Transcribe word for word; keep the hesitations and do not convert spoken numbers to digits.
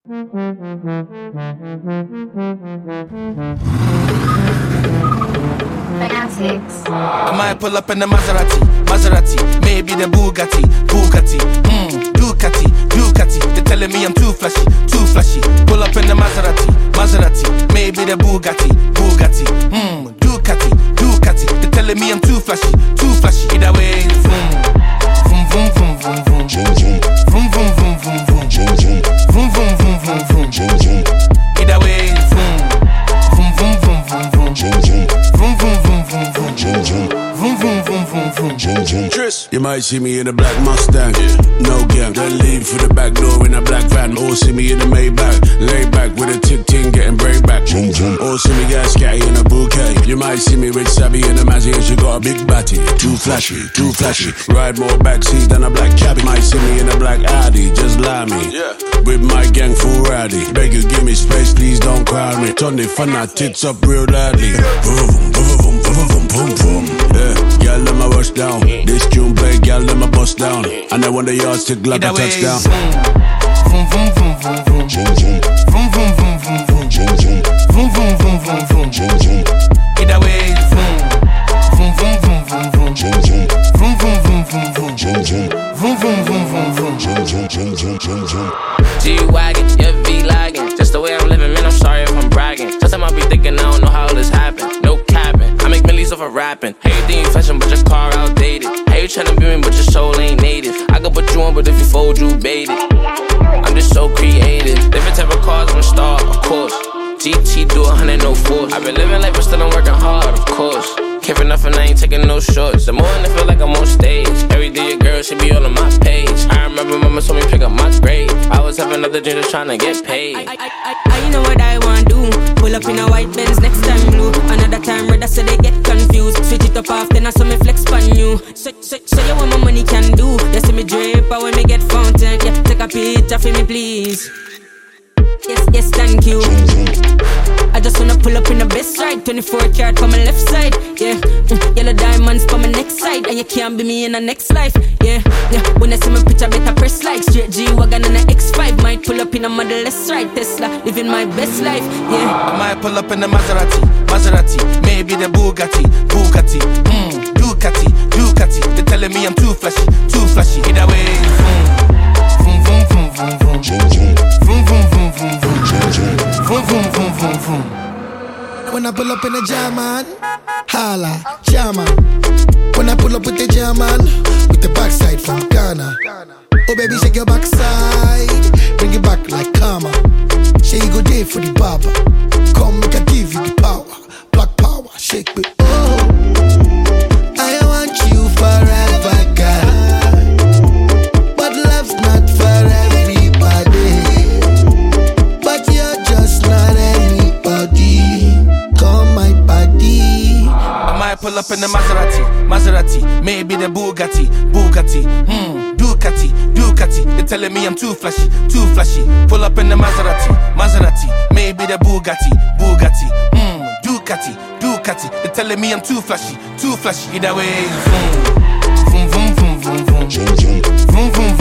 I might pull up in the Maserati, Maserati, maybe the Bugatti, Bugatti, mm, Ducati, Ducati. They're telling me I'm too flashy, too flashy. Pull up in the Maserati, Maserati, maybe the Bugatti, Bugatti, mm, Ducati, Ducati. They're telling me I'm too flashy, too flashy. Either way, vroom, vroom, vroom, vroom, vroom, vroom, vroom, vroom, vroom, vroom, vroom, vroom, vroom, vroom, vroom, vroom, vroom. Either way, vroom, vroom, vroom, vroom, vroom, vroom, vroom, vroom, vroom, vroom, vroom, vroom, vroom, vroom, vroom, vroom. Tris, you might see me in a black Mustang, yeah. No gang. Then leave for the back door in a black van. Or see me in a Maybach, lay back with a tick ting, getting break back. Or see me get scatty in a bouquet. You might see me with Savvy in a Mazzy and she got a big batty. Too flashy, too flashy. Ride more backseat than a black cabbie. Might see me in a black Audi, just lie me. Yeah. With my gang full rowdy. Beg you give me space, please don't crowd me. Turn the fun our tits up real loudly. Boom, boom, boom, boom, boom, boom, boom. Yeah, y'all let my rush down. This tune play, y'all let my bust down. And I want the yards to like a touchdown. Vroom, vroom, vroom, vroom, vroom, vroom, vroom, vroom, vroom, vroom, vroom, vroom, vroom, vroom, vroom, vroom. Either way, vroom, vroom, vroom, vroom, vroom, vroom, vroom, vroom, vroom, vroom, vroom, vroom, vroom, vroom, vroom, vroom, vroom. G-Wagon, yeah, V-Lagging. Just the way I'm living, man, I'm sorry if I'm bragging. Sometimes I be thinking I don't know how this happened. No capping, I make millions off of rapping. Hey, you think you fashion, but your car outdated. Hey, you tryna be me, but your soul ain't native. I can put you on, but if you fold, you bait it. I'm just so creative. Different type of cars, I'm a star, of course. G T do a hundred, no force. I've been living life, but still I'm working hard, of course. Care for nothing, I ain't taking no shorts. The morning I feel like I'm on stage. Every day your girl should be all on my page. I remember mama told me pick up my grade. I was having another dream just trying to get paid. I, I, I, I know what I want to do. Pull up in a white Benz, next time blue. Another time red, so they get confused. Switch it up often, I saw me flex on you. So, so, so you what my money can do. You see me drip, I when me get fountain. Yeah, take a picture for me, please. Yes, yes, thank you. I just wanna pull up in the best ride. twenty-four karat for my left side. Yeah, mm, yellow diamonds for my next side. And you can't be me in the next life. Yeah, yeah. When I see my picture, better press like. Straight G-Wagon and a X five. Might pull up in a Model S ride. Tesla, living my best life. Yeah, I might pull up in the Maserati, Maserati, maybe the Bugatti, Bugatti, mm, Ducati, Ducati. They're telling me I'm too flashy, too flashy. Either way, vroom, vroom, vroom, vroom, vroom, vroom, vroom, vroom, vroom, vroom, vroom, vroom, vroom, vroom, vroom, vroom. When I pull up in a German, holla, German. When I pull up with the German, with the backside from Ghana. Oh baby, shake your backside, bring it back like karma. Say you go there for the barber. Come make I give you the power, black power, shake it. Oh, I want you forever, girl. But love's not for everybody. But you're just not anybody. Come my body. I might pull up in the Maserati, Maserati, maybe the Bugatti, Bugatti, hmm, Ducati, Ducati. They're telling me I'm too flashy, too flashy. Pull up in the Maserati, Maserati, maybe the Bugatti, Bugatti, hmm, Ducati, Ducati. They're telling me I'm too flashy, too flashy. Either way, vroom, vroom, vroom, vroom, vroom, vroom, vroom, vroom, vroom.